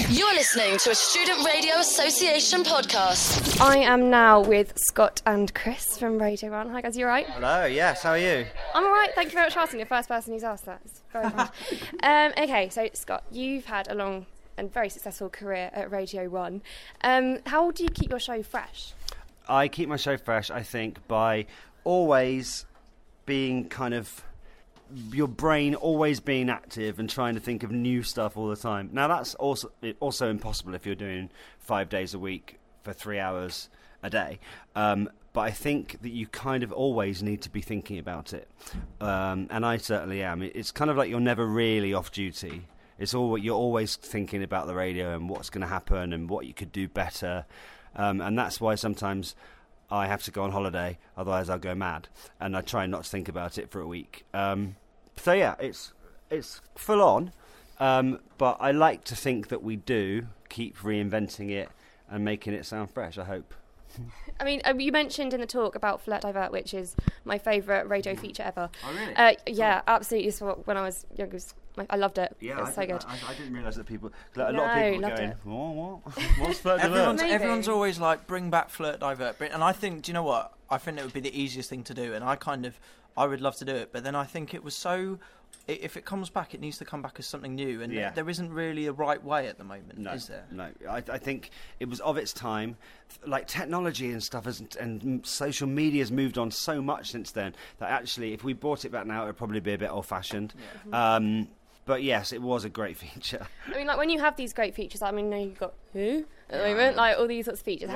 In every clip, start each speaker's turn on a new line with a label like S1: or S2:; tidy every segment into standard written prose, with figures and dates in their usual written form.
S1: You're listening to a Student Radio Association podcast.
S2: I am now with Scott and Chris from Radio 1. Hi guys, you alright?
S3: Hello, yes, how are you?
S2: I'm alright, thank you very much for asking. You're the first person who's asked that. It's very kind. Okay, so Scott, you've had a long and very successful career at Radio 1. How do you keep your show fresh?
S3: I keep my show fresh, I think, by always being kind of... your brain always being active and trying to think of new stuff all the time. Now, that's also impossible if you're doing 5 days a week for 3 hours a day. But I think that you kind of always need to be thinking about it. And I certainly am. It's kind of like you're never really off duty. You're always thinking about the radio and what's going to happen and what you could do better. And that's why sometimes I have to go on holiday, otherwise I'll go mad. And I try not to think about it for a week. So yeah, it's full on. But I like to think that we do keep reinventing it and making it sound fresh, I hope.
S2: I mean, you mentioned in the talk about Flirt Divert, which is my favourite radio feature ever.
S3: Oh, really?
S2: Yeah, absolutely. So when I was younger, I loved it.
S3: Yeah,
S2: it was so good.
S3: I didn't realise that people... a lot of people were going, what? What's Flirt Divert?
S4: Everyone's always like, bring back Flirt Divert. And I think, do you know what? I think it would be the easiest thing to do. And I would love to do it. But then I think it was so... If it comes back, it needs to come back as something new. And there isn't really a right way at the moment, is there?
S3: No, I think it was of its time. Like, technology and stuff and social media has moved on so much since then that actually, if we brought it back now, it would probably be a bit old-fashioned. Yeah. But yes, it was a great feature.
S2: I mean, like, when you have these great features, I mean, you've got Who at the moment, like all these sorts of features.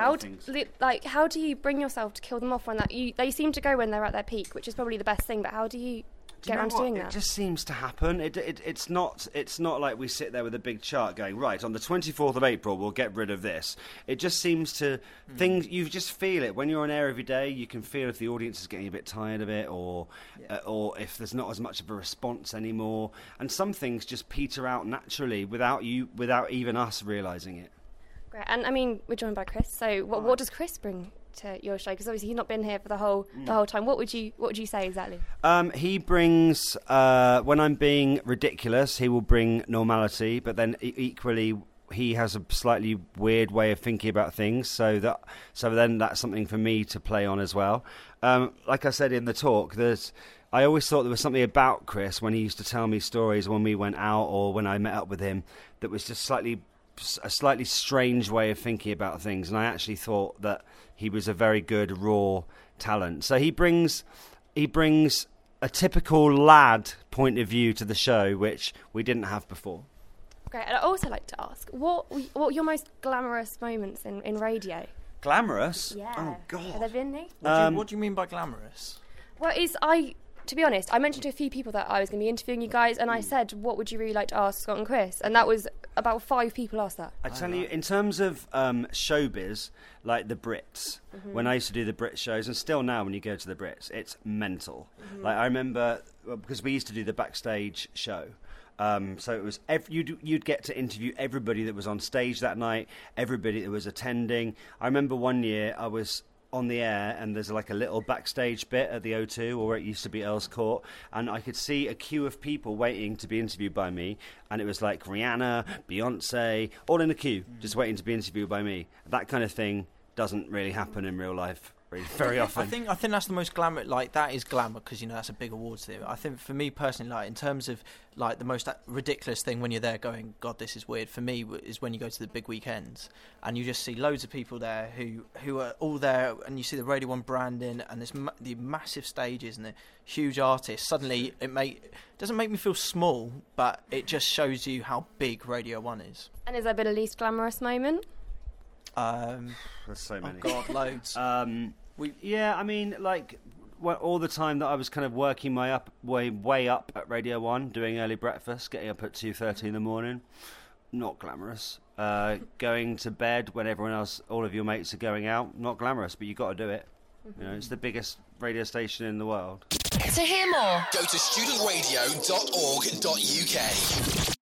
S2: How do you bring yourself to kill them off when they seem to go when they're at their peak, which is probably the best thing. But how do you get around to doing that?
S3: It just seems to happen. It's not like we sit there with a big chart going, right, on the 24th of April we'll get rid of this. It just seems to things, you just feel it when you're on air every day. You can feel if the audience is getting a bit tired of it, or if there's not as much of a response anymore. And some things just peter out naturally without even us realising it.
S2: Great. And I mean, we're joined by Chris. So what does Chris bring to your show? Because obviously he's not been here for the whole time. What would you say exactly?
S3: He brings when I'm being ridiculous, he will bring normality, but then equally he has a slightly weird way of thinking about things, so then that's something for me to play on as well. Like I said in the talk, I always thought there was something about Chris when he used to tell me stories when we went out or when I met up with him that was just a slightly strange way of thinking about things, and I actually thought that he was a very good raw talent. So he brings a typical lad point of view to the show, which we didn't have before.
S2: Great. And I'd also like to ask, what were your most glamorous moments in radio?
S3: Glamorous?
S2: Yeah.
S3: Oh, God.
S2: Have there been any?
S4: What do you mean by glamorous?
S2: Well, to be honest, I mentioned to a few people that I was going to be interviewing you guys, and I said, what would you really like to ask Scott and Chris? And that was about 5 people asked that.
S3: I tell you, in terms of showbiz, like the Brits, when I used to do the Brit shows, and still now when you go to the Brits, it's mental. Like, I remember, because we used to do the backstage show, so it was you'd get to interview everybody that was on stage that night, everybody that was attending. I remember one year I was on the air, and there's like a little backstage bit at the O2, or where it used to be Earl's Court, and I could see a queue of people waiting to be interviewed by me, and it was like Rihanna, Beyonce, all in a queue, just waiting to be interviewed by me. That kind of thing doesn't really happen in real life very often.
S4: I think that's the most glamour. Like, that is glamour because that's a big awards thing. I think for me personally, like in terms of like the most ridiculous thing when you're there going, God, this is weird. For me, is when you go to the big weekends and you just see loads of people there who are all there, and you see the Radio 1 branding and the massive stages and the huge artists. Suddenly, it doesn't make me feel small, but it just shows you how big Radio 1 is.
S2: And has there been a least glamorous moment?
S3: There's so many.
S4: Oh God, loads.
S3: I mean, like, all the time that I was kind of working my way up at Radio 1, doing early breakfast, getting up at 2:30 in the morning, not glamorous. Going to bed when everyone else, all of your mates are going out, not glamorous, but you got to do it. You know, it's the biggest radio station in the world.
S1: To hear more,
S5: go to studentradio.org.uk.